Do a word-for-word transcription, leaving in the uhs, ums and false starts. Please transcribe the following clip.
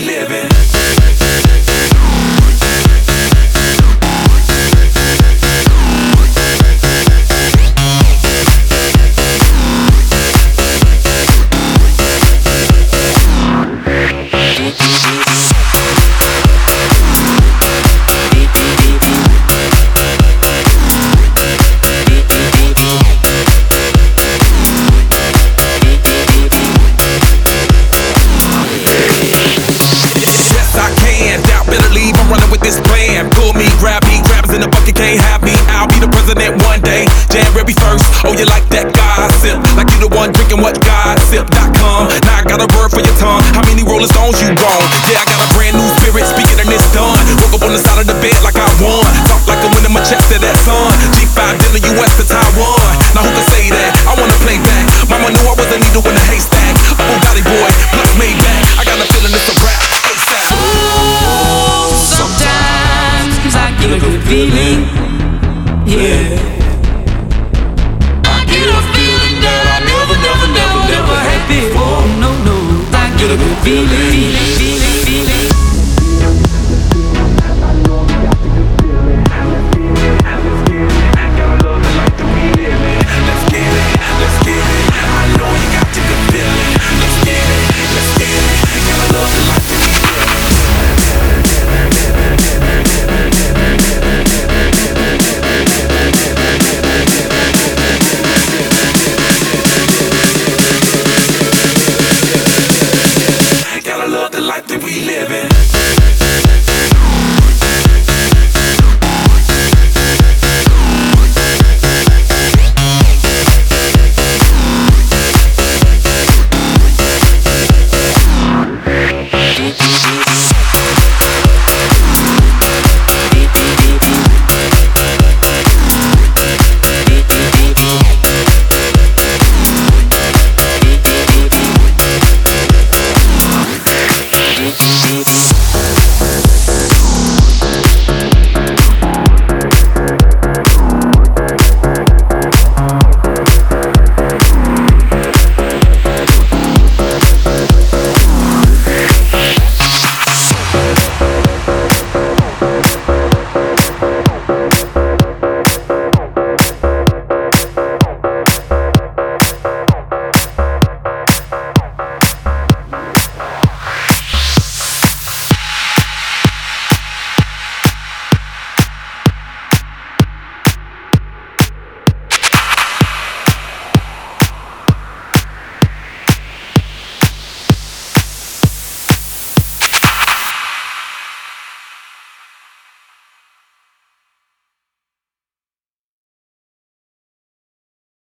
living. This plan, pull me, grab me, grabs in the bucket, can't have me. I'll be the president one day, January first. Oh, you like that gossip? Like you the one drinking what gossip dot com. Now I got a word for your tongue. How many Rolling Stones you wrong? Yeah, I got a brand new spirit, speaking and it's done. Woke up on the side of the bed like I won. Talk like I'm winning my chest to that sun. G five in the U S to Taiwan. Now who can say that? I wanna play back. Mama knew I was a needle in a haystack. A Bugatti boy, plus made back. I got a feeling it's a rap. Oh, sometimes I get a good feeling, yeah. I get a feeling that I never, never, never, never had before. No, no, I get a good feeling, feeling, feeling, feeling. Gotta love the life that we live in.